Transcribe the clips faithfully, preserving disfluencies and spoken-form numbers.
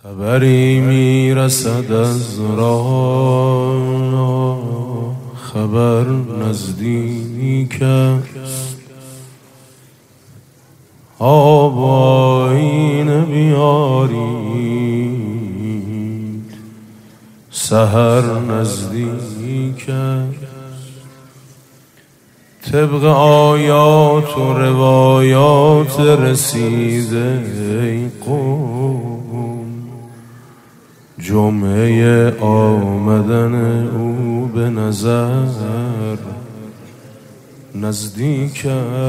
خبری میرسد از راه، خبر نزدیک است. آب آیینه بیارید، سحر نزدیک است. طبق آیات و روایات رسیده ای قوم، جمعه آمدن او به نظر نزدیک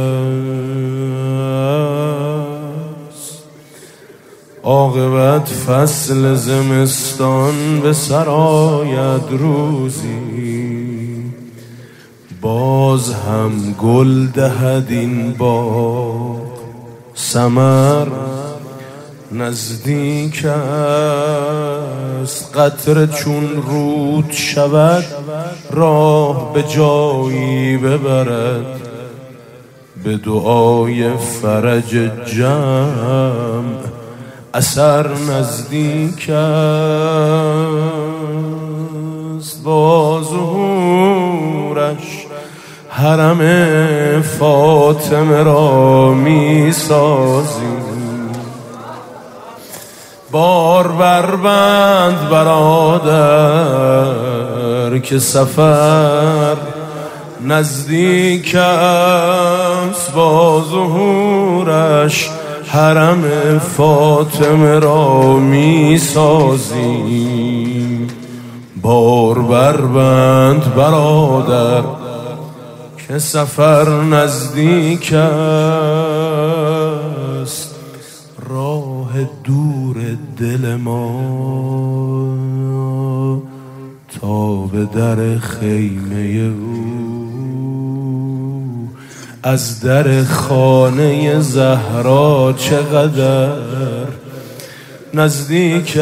است. عاقبت فصل زمستان به سر آید روزی، باز هم گل دهد این باغ، ثمر نزدیک است. قطره چون رود شود راه به جایی ببرد، به دعای فرج جمع اثر نزدیک است. با ظهورش حرم فاطمه را می سازی، بار بربند برادر که سفر نزدیک است. با ظهورش حرم فاطمه را می سازی، بار بربند برادر که سفر نزدیک است. راه دور دل ما تا به در خیمه او، از در خانه زهرا چقدر نزدیک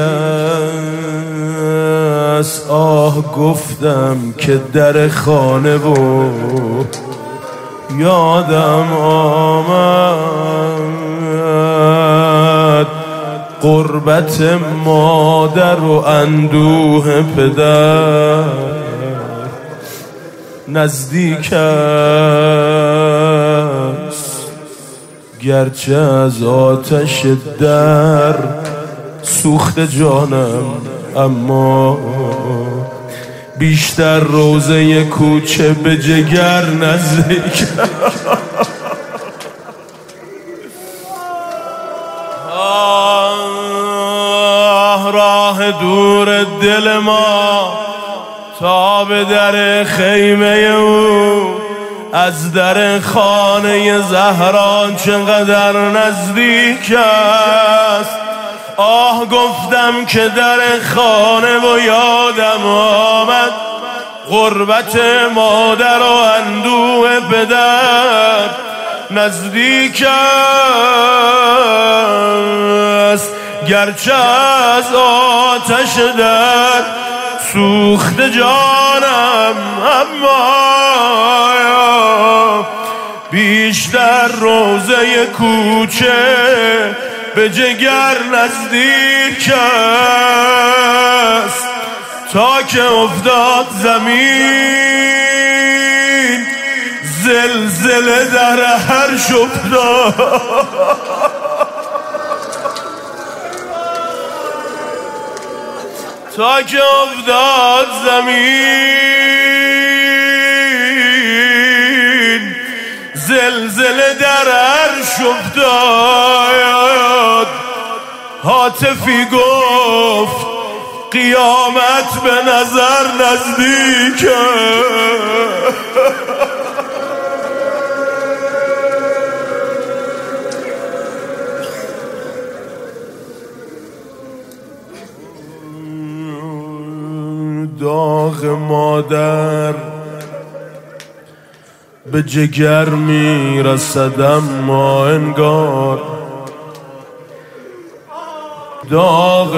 است. آه گفتم که در خانه بود، یادم آمد غربت مادر و اندوه پدر نزدیک است. گرچه از آتش در سوخت جانم، اما بیشتر روزه کوچه به جگر نزدیک. آه راه دور دل ما تا به در خیمه او، از در خانه زهرا چقدر نزدیک است. آه گفتم که در خانه و یادم آمد غربت مادر و اندوه پدر نزدیک است. گرچه از آتش در سوخت جانم، اما بیشتر روزه کوچه به جگر نزدیک است. تا که افتاد زمین زلزله در هر شفتاد، تا که افتاد زمین زلزله در عرش افتاد. هاتفی گفت قیامت به نظر نزدیک. داغ مادر به جگر میرسد، اما انگار داغ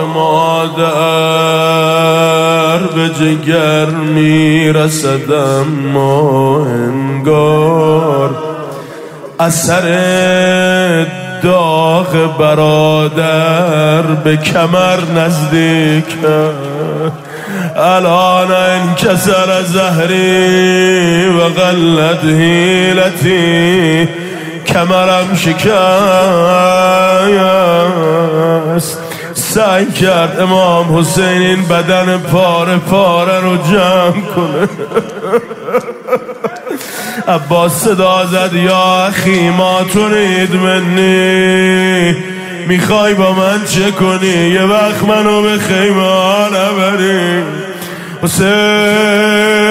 مادر به جگر میرسد، اما انگار اثر داغ برادر به کمر نزدیک الان انکسر زهری و قلت حیلتی کمرم شکست سعی کرد امام حسین این بدن پاره پاره رو جمع کنه عباس صدا زد یا اخی ما ترید منی میخوای با من چه کنی یه وقت منو به خیمه ها نبری حسین